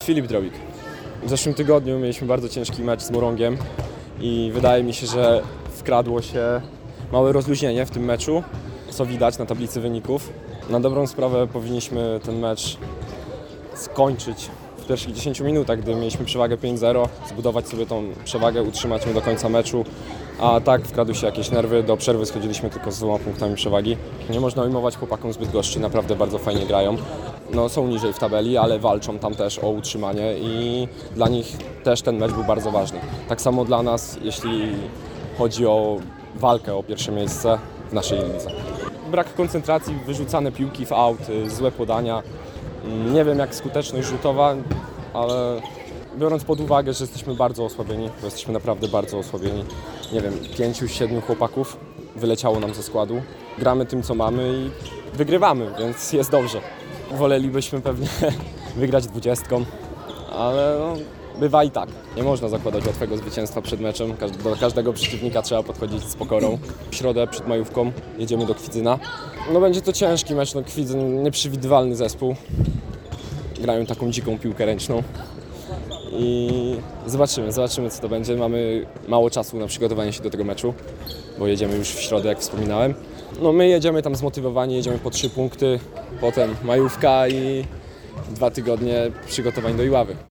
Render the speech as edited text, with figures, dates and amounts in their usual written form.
Filip Drobik. W zeszłym tygodniu mieliśmy bardzo ciężki mecz z Morągiem i wydaje mi się, że wkradło się małe rozluźnienie w tym meczu, co widać na tablicy wyników. Na dobrą sprawę powinniśmy ten mecz skończyć w pierwszych 10 minutach, gdy mieliśmy przewagę 5-0, zbudować sobie tą przewagę, utrzymać ją do końca meczu, a tak wkradły się jakieś nerwy, do przerwy schodziliśmy tylko z 2 punktami przewagi. Nie można ujmować chłopakom z Bydgoszczy, naprawdę bardzo fajnie grają. No, są niżej w tabeli, ale walczą tam też o utrzymanie i dla nich też ten mecz był bardzo ważny. Tak samo dla nas, jeśli chodzi o walkę o pierwsze miejsce w naszej lidze. Brak koncentracji, wyrzucane piłki w aut, złe podania. Nie wiem jak skuteczność rzutowa, ale biorąc pod uwagę, że jesteśmy bardzo osłabieni, bo jesteśmy naprawdę bardzo osłabieni. Nie wiem, 5-7 chłopaków wyleciało nam ze składu. Gramy tym co mamy i wygrywamy, więc jest dobrze. Wolelibyśmy pewnie wygrać 20, ale no, bywa i tak. Nie można zakładać łatwego zwycięstwa przed meczem. Do każdego przeciwnika trzeba podchodzić z pokorą. W środę przed majówką jedziemy do Kwidzyna. No będzie to ciężki mecz, no Kwidzyn nieprzewidywalny zespół. Grają taką dziką piłkę ręczną. I zobaczymy co to będzie. Mamy mało czasu na przygotowanie się do tego meczu, bo jedziemy już w środę, jak wspominałem. No my jedziemy tam zmotywowani, jedziemy po 3 punkty, potem majówka i 2 tygodnie przygotowań do Iławy.